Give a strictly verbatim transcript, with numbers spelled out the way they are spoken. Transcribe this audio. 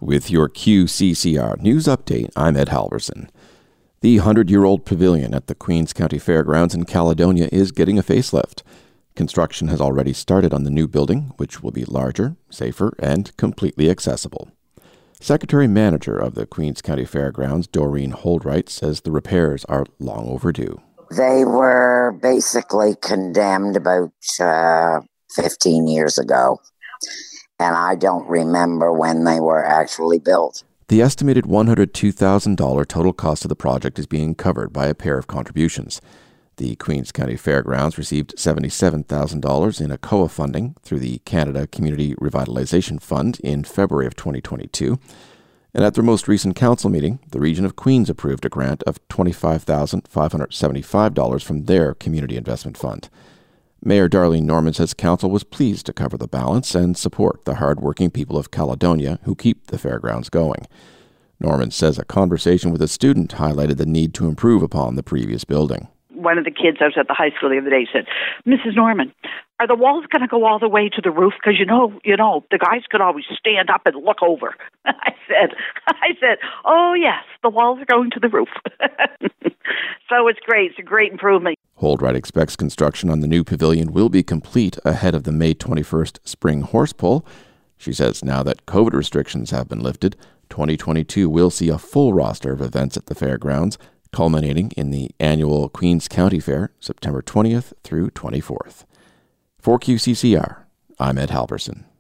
With your Q C C R News Update, I'm Ed Halverson. The hundred-year-old pavilion at the Queens County Fairgrounds in Caledonia is getting a facelift. Construction has already started on the new building, which will be larger, safer, and completely accessible. Secretary-Manager of the Queens County Fairgrounds, Doreen Holdright, says the repairs are long overdue. They were basically condemned about uh, fifteen years ago, and I don't remember when they were actually built. The estimated one hundred two thousand dollars total cost of the project is being covered by a pair of contributions. The Queens County Fairgrounds received seventy-seven thousand dollars in A C O A funding through the Canada Community Revitalization Fund in February of twenty twenty-two. And at their most recent council meeting, the Region of Queens approved a grant of twenty-five thousand five hundred seventy-five dollars from their Community Investment Fund. Mayor Darlene Norman says council was pleased to cover the balance and support the hard-working people of Caledonia who keep the fairgrounds going. Norman says a conversation with a student highlighted the need to improve upon the previous building. One of the kids I was at the high school the other day said, Missus Norman, are the walls going to go all the way to the roof? Because, you know, you know, the guys could always stand up and look over. I said, I said, oh, yes, the walls are going to the roof. So it's great. It's a great improvement. Holdright expects construction on the new pavilion will be complete ahead of the May twenty-first spring horse pull. She says now that COVID restrictions have been lifted, twenty twenty-two will see a full roster of events at the fairgrounds, culminating in the annual Queens County Fair, September twentieth through twenty-fourth. For Q C C R, I'm Ed Halverson.